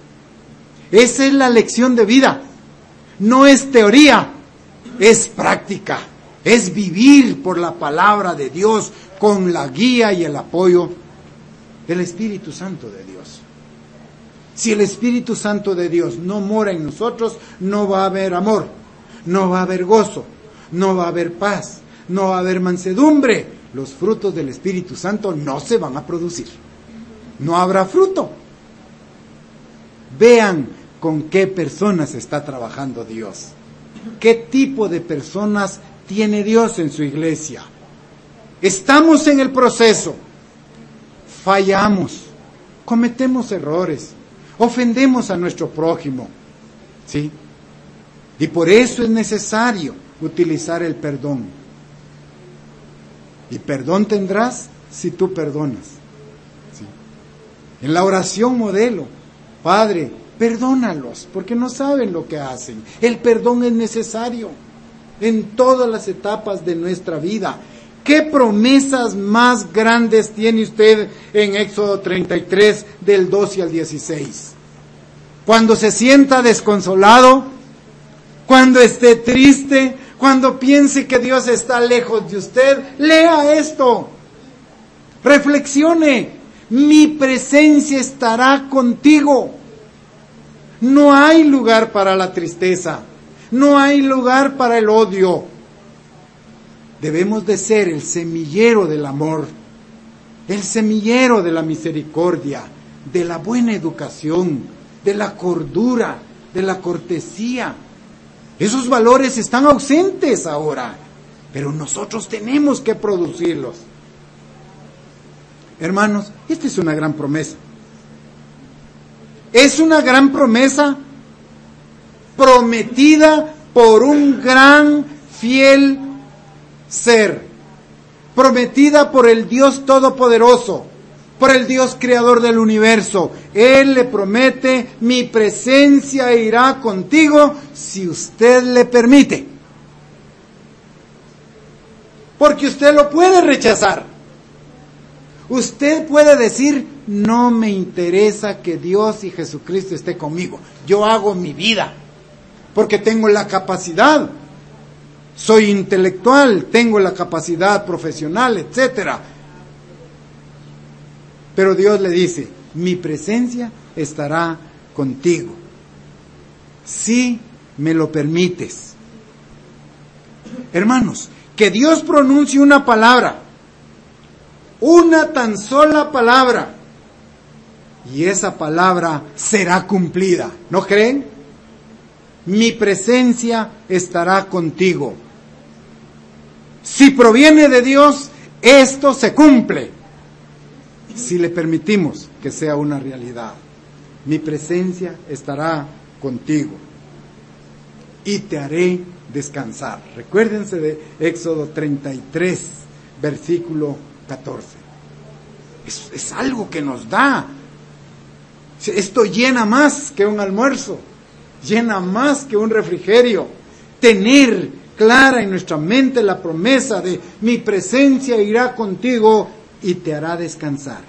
Speaker 1: Esa es la lección de vida. No es teoría, es práctica. Es vivir por la palabra de Dios con la guía y el apoyo del Espíritu Santo de Dios. Si el Espíritu Santo de Dios no mora en nosotros, no va a haber amor, no va a haber gozo, no va a haber paz, no va a haber mansedumbre. Los frutos del Espíritu Santo no se van a producir. No habrá fruto. Vean con qué personas está trabajando Dios. ¿Qué tipo de personas tiene Dios en su iglesia? Estamos en el proceso. Fallamos. Cometemos errores. Ofendemos a nuestro prójimo. ¿Sí? Y por eso es necesario utilizar el perdón. Y perdón tendrás si tú perdonas. ¿Sí? En la oración modelo, Padre, perdónalos, porque no saben lo que hacen. El perdón es necesario en todas las etapas de nuestra vida. ¿Qué promesas más grandes tiene usted en Éxodo treinta y tres, del doce al dieciséis? Cuando se sienta desconsolado, cuando esté triste, cuando piense que Dios está lejos de usted, lea esto. Reflexione. Mi presencia estará contigo. No hay lugar para la tristeza. No hay lugar para el odio. Debemos de ser el semillero del amor, el semillero de la misericordia, de la buena educación, de la cordura, de la cortesía. Esos valores están ausentes ahora, pero nosotros tenemos que producirlos. Hermanos, esta es una gran promesa. Es una gran promesa prometida por un gran, fiel ser, prometida por el Dios Todopoderoso, por el Dios Creador del universo. Él le promete: mi presencia irá contigo si usted le permite. Porque usted lo puede rechazar. Usted puede decir: no me interesa que Dios y Jesucristo esté conmigo. Yo hago mi vida, porque tengo la capacidad. Soy intelectual, tengo la capacidad profesional, etcétera. Pero Dios le dice: mi presencia estará contigo, si me lo permites. Hermanos, que Dios pronuncie una palabra, una tan sola palabra, y esa palabra será cumplida. ¿No creen? Mi presencia estará contigo. Si proviene de Dios, esto se cumple, si le permitimos que sea una realidad. Mi presencia estará contigo y te haré descansar. Recuérdense de Éxodo treinta y tres, versículo catorce. Es, es algo que nos da. Esto llena más que un almuerzo, llena más que un refrigerio. Tener clara en nuestra mente la promesa de: mi presencia irá contigo y te hará descansar.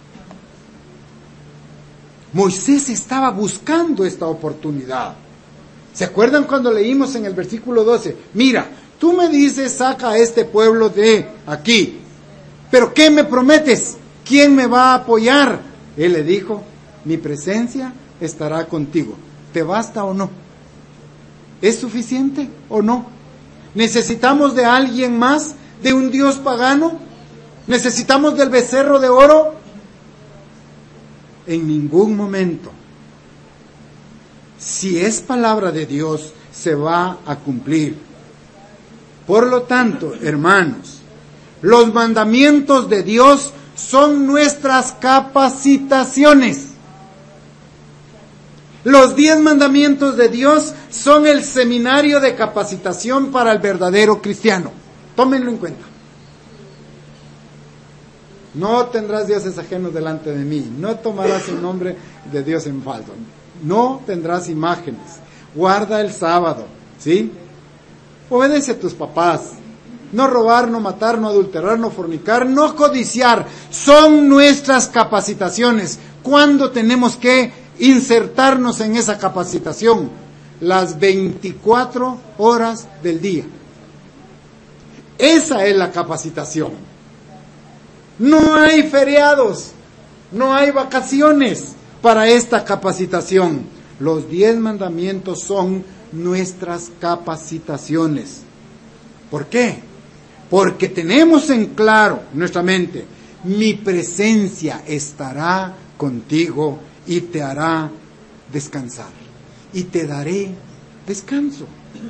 Speaker 1: Moisés estaba buscando esta oportunidad. ¿Se acuerdan cuando leímos en el versículo doce? Mira, tú me dices: saca a este pueblo de aquí, pero ¿qué me prometes? ¿Quién me va a apoyar? Él le dijo: mi presencia estará contigo. ¿Te basta o no? ¿Es suficiente o no? ¿Necesitamos de alguien más? ¿De un Dios pagano? ¿Necesitamos del becerro de oro? En ningún momento. Si es palabra de Dios, se va a cumplir. Por lo tanto, hermanos, los mandamientos de Dios son nuestras capacitaciones. Los diez mandamientos de Dios son el seminario de capacitación para el verdadero cristiano. Tómenlo en cuenta. No tendrás dioses ajenos delante de mí. No tomarás el nombre de Dios en falso. No tendrás imágenes. Guarda el sábado, ¿sí? Obedece a tus papás. No robar, no matar, no adulterar, no fornicar, no codiciar. Son nuestras capacitaciones. ¿Cuándo tenemos que insertarnos en esa capacitación? Las veinticuatro horas del día. Esa es la capacitación. No hay feriados, no hay vacaciones para esta capacitación. Los diez mandamientos son nuestras capacitaciones. ¿Por qué? Porque tenemos en claro en nuestra mente, mi presencia estará contigo y te hará descansar. Y te daré descanso.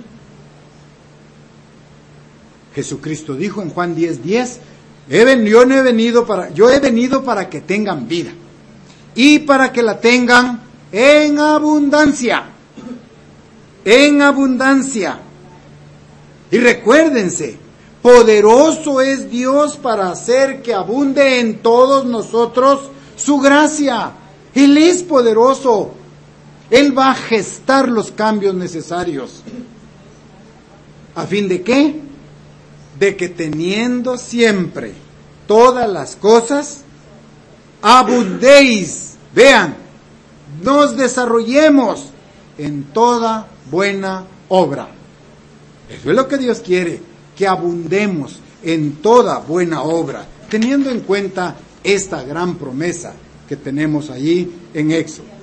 Speaker 1: Jesucristo dijo en Juan diez diez, he venido, yo, no he venido para, yo he venido para que tengan vida y para que la tengan en abundancia. En abundancia. Y recuérdense, poderoso es Dios para hacer que abunde en todos nosotros su gracia. Él es poderoso. Él va a gestar los cambios necesarios. ¿A fin de qué? De que teniendo siempre todas las cosas, abundéis. Vean, nos desarrollemos en toda buena obra. Eso es lo que Dios quiere, que abundemos en toda buena obra, teniendo en cuenta esta gran promesa que tenemos allí en Éxodo.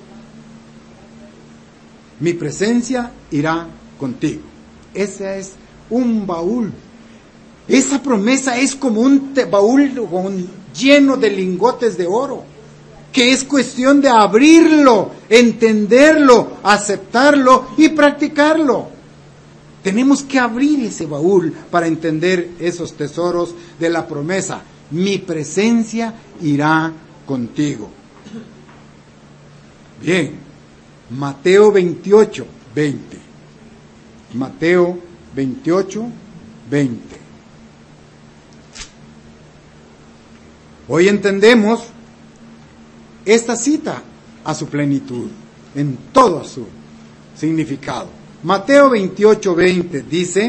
Speaker 1: Mi presencia irá contigo. Ese es un baúl. Esa promesa es como un baúl lleno de lingotes de oro, que es cuestión de abrirlo, entenderlo, aceptarlo y practicarlo. Tenemos que abrir ese baúl para entender esos tesoros de la promesa. Mi presencia irá contigo. Bien, Mateo veintiocho, veinte. Mateo veintiocho, veinte. Hoy entendemos esta cita a su plenitud, en todo su significado. Mateo veintiocho, veinte dice,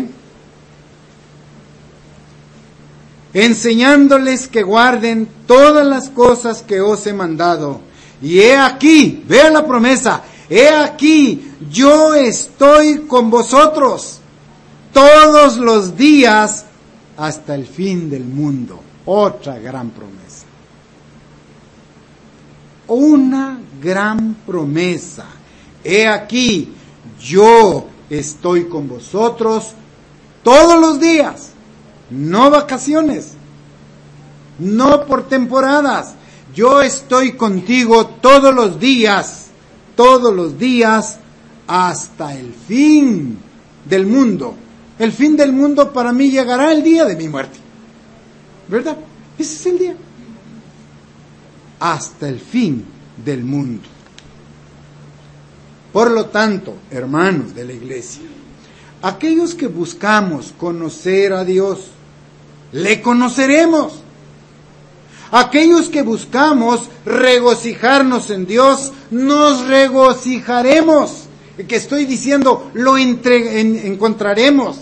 Speaker 1: enseñándoles que guarden todas las cosas que os he mandado. Y he aquí, vea la promesa, he aquí, yo estoy con vosotros todos los días hasta el fin del mundo. Otra gran promesa. Una gran promesa. He aquí, yo estoy con vosotros todos los días. No vacaciones. No por temporadas. Yo estoy contigo todos los días. Todos los días hasta el fin del mundo. El fin del mundo para mí llegará el día de mi muerte. ¿Verdad? Ese es el día. Hasta el fin del mundo. Por lo tanto, hermanos de la iglesia, aquellos que buscamos conocer a Dios, le conoceremos. Aquellos que buscamos regocijarnos en Dios, nos regocijaremos. Que estoy diciendo, lo entre, en, encontraremos.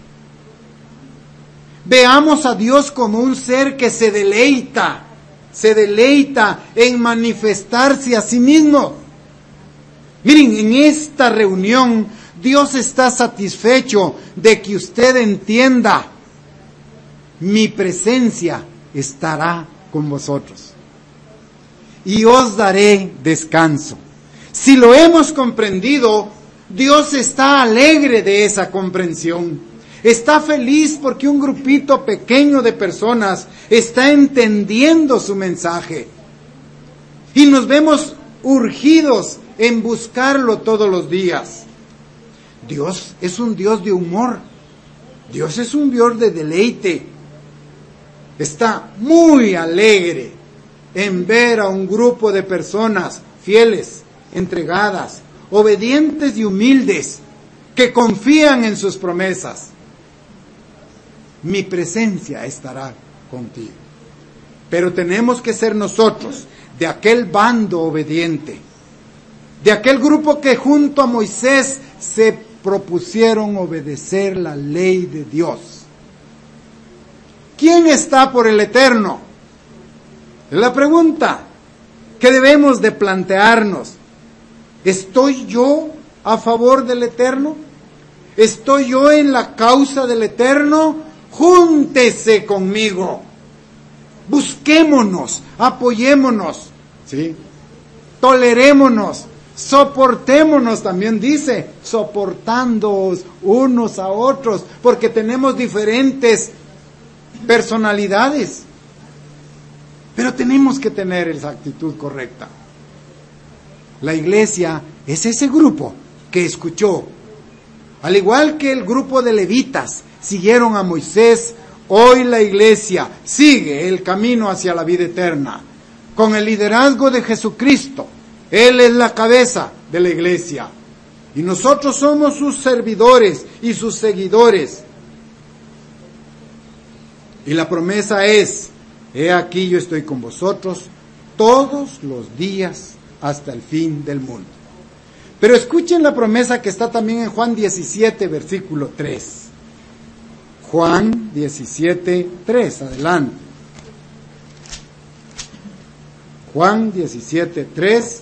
Speaker 1: Veamos a Dios como un ser que se deleita, se deleita en manifestarse a sí mismo. Miren, en esta reunión Dios está satisfecho de que usted entienda, mi presencia estará con vosotros y os daré descanso. Si lo hemos comprendido, Dios está alegre de esa comprensión. Está feliz porque un grupito pequeño de personas está entendiendo su mensaje. Y nos vemos urgidos en buscarlo todos los días. Dios es un Dios de humor. Dios es un Dios de deleite. Está muy alegre en ver a un grupo de personas fieles, entregadas, obedientes y humildes, que confían en sus promesas. Mi presencia estará contigo. Pero tenemos que ser nosotros de aquel bando obediente, de aquel grupo que junto a Moisés se propusieron obedecer la ley de Dios. ¿Quién está por el eterno? Es la pregunta que debemos de plantearnos. ¿Estoy yo a favor del eterno? ¿Estoy yo en la causa del eterno? Júntese conmigo. Busquémonos, apoyémonos, ¿sí? Tolerémonos, Soportémonos, también dice, soportándoos unos a otros, porque tenemos diferentes personalidades. Pero tenemos que tener esa actitud correcta. La iglesia es ese grupo que escuchó. Al igual que el grupo de levitas siguieron a Moisés, hoy la iglesia sigue el camino hacia la vida eterna, con el liderazgo de Jesucristo. Él es la cabeza de la iglesia. Y nosotros somos sus servidores y sus seguidores. Y la promesa es, he aquí yo estoy con vosotros todos los días hasta el fin del mundo. Pero escuchen la promesa que está también en Juan diecisiete, versículo tres. Juan diecisiete, tres, adelante. Juan diecisiete, tres.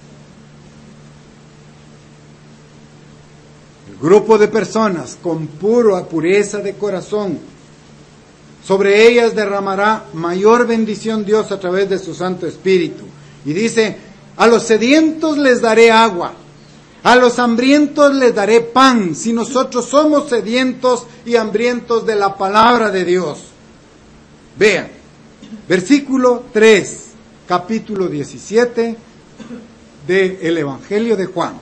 Speaker 1: El grupo de personas con pura pureza de corazón, sobre ellas derramará mayor bendición Dios a través de su Santo Espíritu. Y dice, a los sedientos les daré agua, a los hambrientos les daré pan, si nosotros somos sedientos y hambrientos de la palabra de Dios. Vean, versículo tres, capítulo diecisiete del Evangelio de Juan.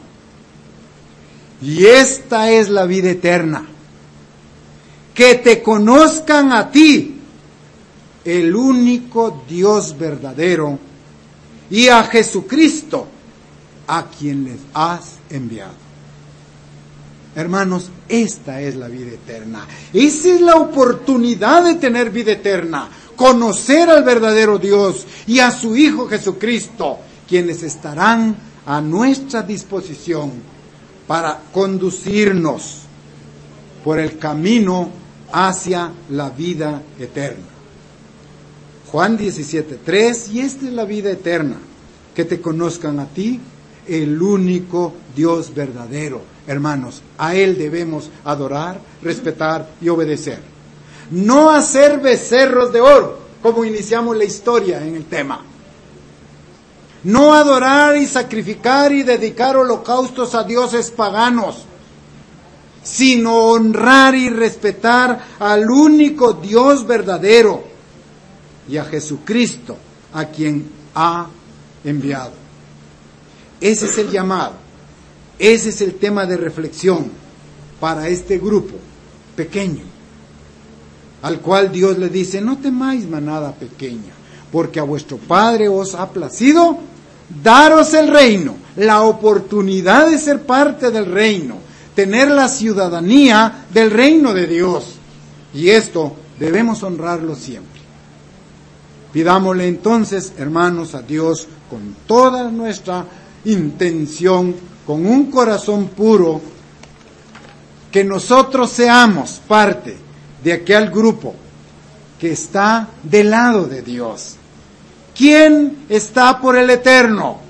Speaker 1: Y esta es la vida eterna, que te conozcan a ti, el único Dios verdadero, y a Jesucristo, a quien les has enviado. Hermanos, esta es la vida eterna. Esa es la oportunidad de tener vida eterna. Conocer al verdadero Dios y a su Hijo Jesucristo, quienes estarán a nuestra disposición para conducirnos por el camino hacia la vida eterna. Juan diecisiete, tres, y esta es la vida eterna, que te conozcan a ti, el único Dios verdadero. Hermanos, a Él debemos adorar, respetar y obedecer. No hacer becerros de oro, como iniciamos la historia en el tema. No adorar y sacrificar y dedicar holocaustos a dioses paganos, sino honrar y respetar al único Dios verdadero y a Jesucristo, a quien ha enviado. Ese es el llamado, ese es el tema de reflexión para este grupo pequeño, al cual Dios le dice, no temáis manada pequeña, porque a vuestro Padre os ha placido daros el reino, la oportunidad de ser parte del reino, tener la ciudadanía del reino de Dios. Y esto debemos honrarlo siempre. Pidámosle entonces, hermanos, a Dios con toda nuestra intención, con un corazón puro, que nosotros seamos parte de aquel grupo que está del lado de Dios. ¿Quién está por el eterno?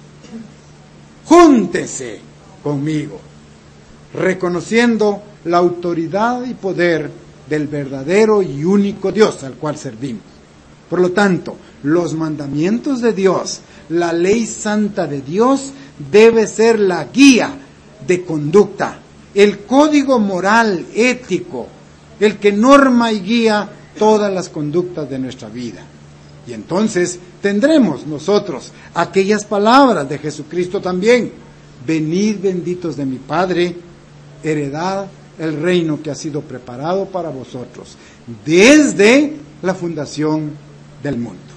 Speaker 1: Júntese conmigo, reconociendo la autoridad y poder del verdadero y único Dios al cual servimos. Por lo tanto, los mandamientos de Dios, la ley santa de Dios, debe ser la guía de conducta, el código moral, ético, el que norma y guía todas las conductas de nuestra vida. Y entonces tendremos nosotros aquellas palabras de Jesucristo también. Venid benditos de mi Padre, heredad el reino que ha sido preparado para vosotros desde la fundación del mundo.